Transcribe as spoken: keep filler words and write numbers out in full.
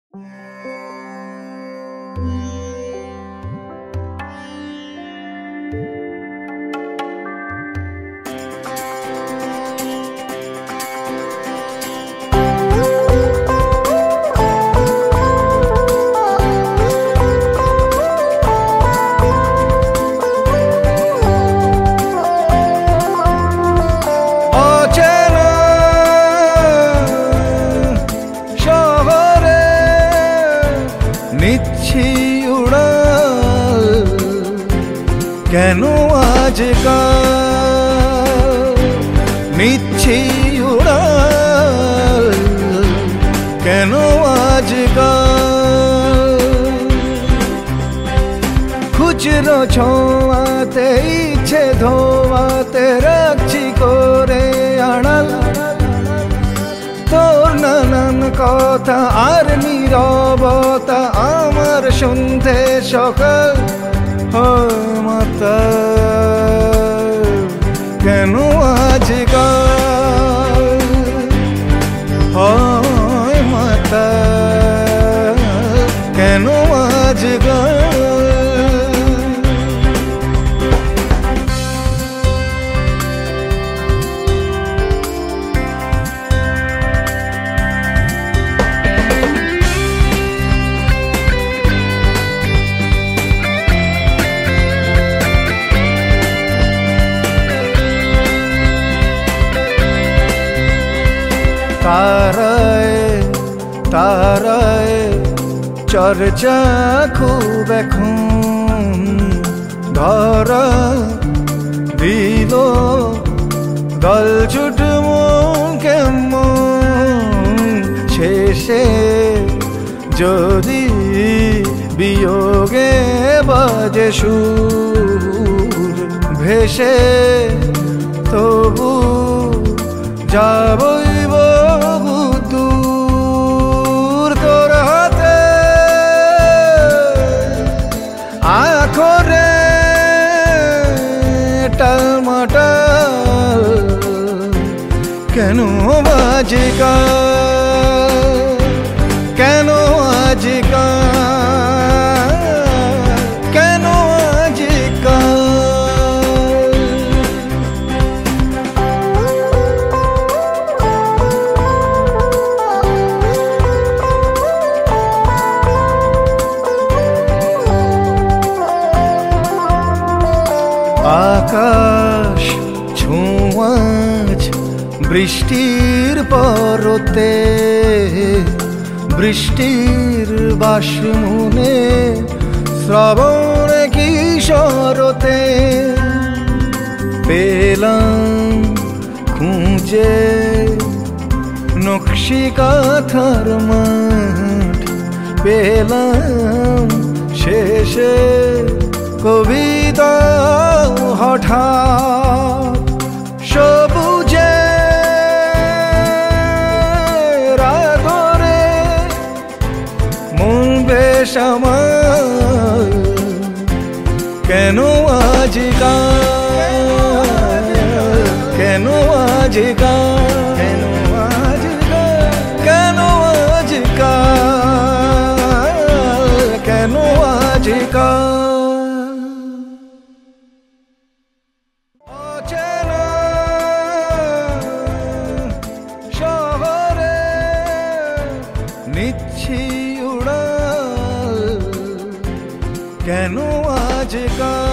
নিচ্ছি উড়াল কেন আজকাল, নিচ্ছি উড়াল কেন আজকাল, খুচরো ছোঁয়াতে ইচ্ছে ধোয়াতে রাখছি করে আড়াল, তোর নানান কথা আর নীরবতা আমার শুনতে সকাল মাতাল কেন আজকাল, হয় মাতাল কেন আজকাল। তারায় তারায় চর্চা খুব এখন, ধরা দিল দল ছুটব কেমন, শেষে যদি বিয়োগে বাজে সুর ভেসে তবু যাবই দূর, তোর হাতে আখরে টালমাটাল কেন আজকাল, কেন আজকাল, কেন আজকাল। আকাশ ছোঁয়াচ বৃষ্টির পরতে, বৃষ্টির বাসমনে শ্রাবণ কিশোরতে, পেলাম খুঁজে নকশি কাঁথার মাঠ, পেলাম শেষে কবিতা হঠাৎ সবুজে রাগরে মন বেশ আমার কেন আজকাল, কেন আজকাল, কেন আজকাল, কেন আজকাল, কেন আজকাল। নিচ্ছি উড়াল কেন আজকাল।